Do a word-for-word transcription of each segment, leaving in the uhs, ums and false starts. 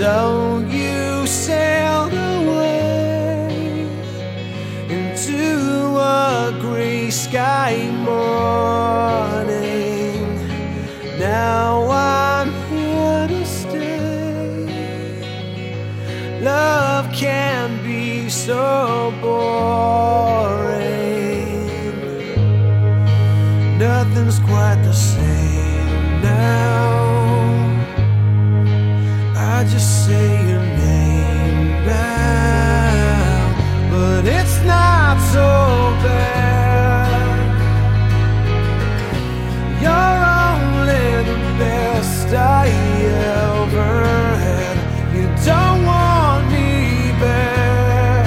So you sailed away into a gray sky morning. Now I'm here to stay. Love can be so boring. Nothing's quite the same now. I just say your name now, but it's not so bad. You're only the best I ever had. You don't want me back.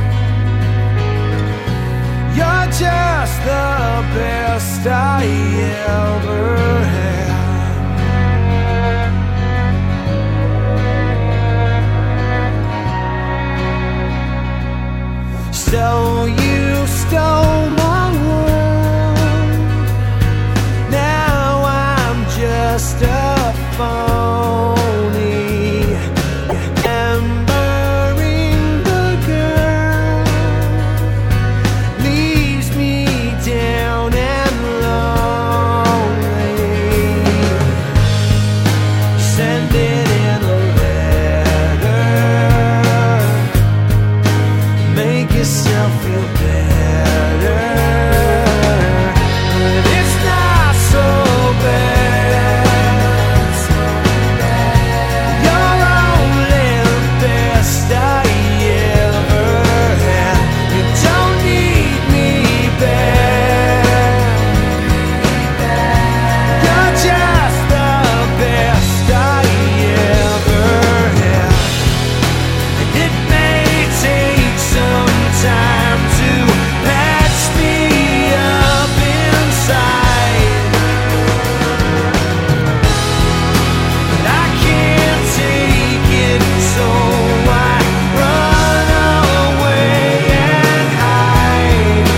You're just the best I ever had. So you stole my world. Now I'm just a phony, remembering the girl leaves me down and lonely. Send it in a letter, make yourself feel better, but it's not so bad. You're only the best I ever had. You don't need me back. You're just the best I ever had. And it may take some time to patch me up inside, but I can't take it, so I run away and hide.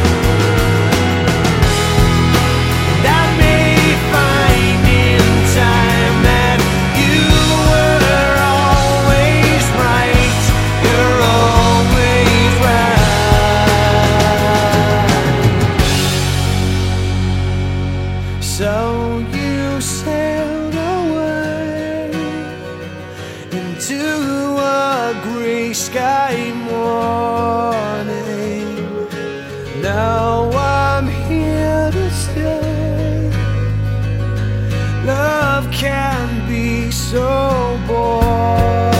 And I may find in time that you were always right. You're always right. So you sailed away into a gray sky morning. Now I'm here to stay. Love can be so boring.